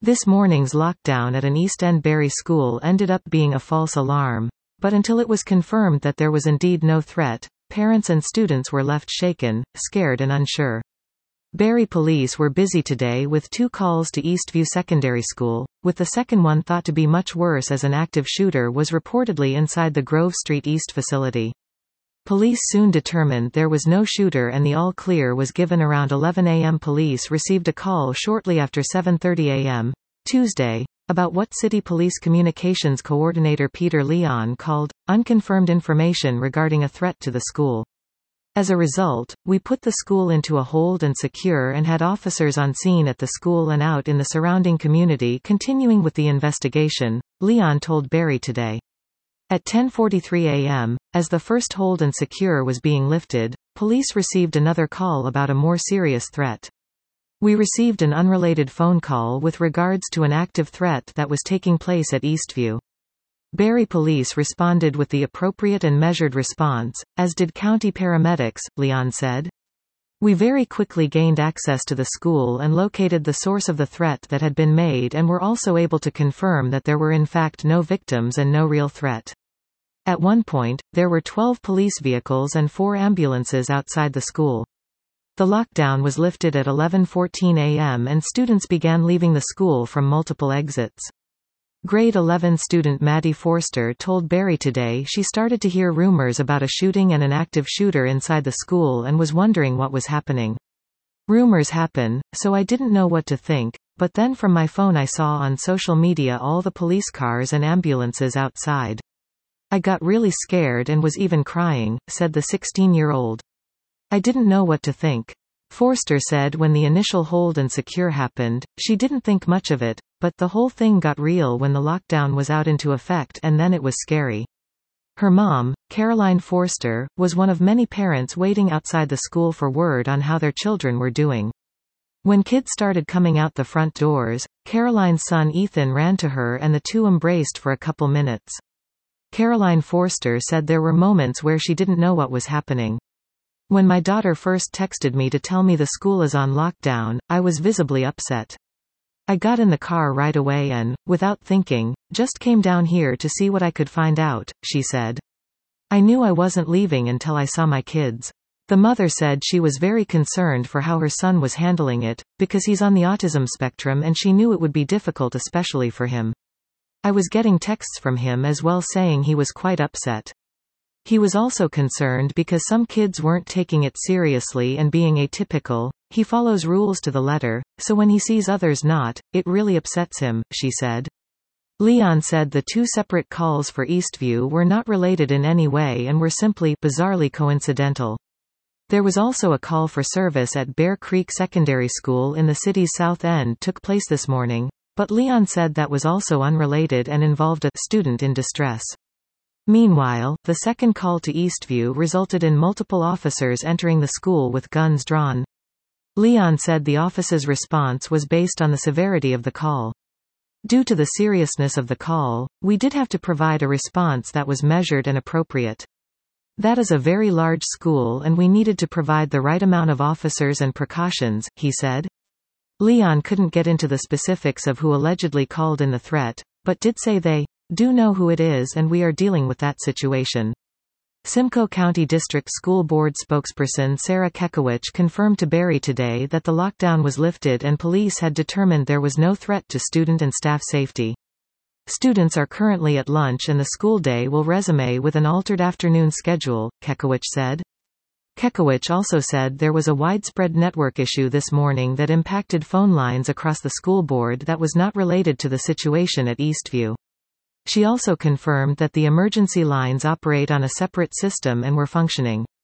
This morning's lockdown at an East End Bury school ended up being a false alarm. But until it was confirmed that there was indeed no threat, parents and students were left shaken, scared and unsure. Bury police were busy today with 2 calls to Eastview Secondary School, with the second one thought to be much worse as an active shooter was reportedly inside the Grove Street East facility. Police soon determined there was no shooter and the all-clear was given around 11 a.m. Police received a call shortly after 7:30 a.m. Tuesday, about what City Police Communications Coordinator Peter Leon called unconfirmed information regarding a threat to the school. As a result, we put the school into a hold and secure and had officers on scene at the school and out in the surrounding community continuing with the investigation, Leon told Bury Today. At 10:43 a.m., as the first hold and secure was being lifted, police received another call about a more serious threat. We received an unrelated phone call with regards to an active threat that was taking place at Eastview. Bury police responded with the appropriate and measured response, as did county paramedics, Leon said. We very quickly gained access to the school and located the source of the threat that had been made and were also able to confirm that there were in fact no victims and no real threat. At one point, there were 12 police vehicles and 4 ambulances outside the school. The lockdown was lifted at 11:14 a.m. and students began leaving the school from multiple exits. Grade 11 student Maddie Forster told Bury Today she started to hear rumors about a shooting and an active shooter inside the school and was wondering what was happening. Rumors happen, so I didn't know what to think, but then from my phone I saw on social media all the police cars and ambulances outside. I got really scared and was even crying, said the 16-year-old. I didn't know what to think. Forster said when the initial hold and secure happened, she didn't think much of it, but the whole thing got real when the lockdown was out into effect and then it was scary. Her mom, Caroline Forster, was one of many parents waiting outside the school for word on how their children were doing. When kids started coming out the front doors, Caroline's son Ethan ran to her and the two embraced for a couple minutes. Caroline Forster said there were moments where she didn't know what was happening. When my daughter first texted me to tell me the school is on lockdown, I was visibly upset. I got in the car right away and, without thinking, just came down here to see what I could find out, she said. I knew I wasn't leaving until I saw my kids. The mother said she was very concerned for how her son was handling it, because he's on the autism spectrum and she knew it would be difficult especially for him. I was getting texts from him as well saying he was quite upset. He was also concerned because some kids weren't taking it seriously and being atypical. He follows rules to the letter, so when he sees others not, it really upsets him, she said. Leon said the 2 separate calls for Eastview were not related in any way and were simply bizarrely coincidental. There was also a call for service at Bear Creek Secondary School in the city's South End took place this morning, but Leon said that was also unrelated and involved a student in distress. Meanwhile, the second call to Eastview resulted in multiple officers entering the school with guns drawn. Leon said the office's response was based on the severity of the call. Due to the seriousness of the call, we did have to provide a response that was measured and appropriate. That is a very large school and we needed to provide the right amount of officers and precautions, he said. Leon couldn't get into the specifics of who allegedly called in the threat, but did say they do know who it is and we are dealing with that situation. Simcoe County District School Board spokesperson Sarah Kekowich confirmed to Bury Today that the lockdown was lifted and police had determined there was no threat to student and staff safety. Students are currently at lunch and the school day will resume with an altered afternoon schedule, Kekowich said. Kekowich also said there was a widespread network issue this morning that impacted phone lines across the school board that was not related to the situation at Eastview. She also confirmed that the emergency lines operate on a separate system and were functioning.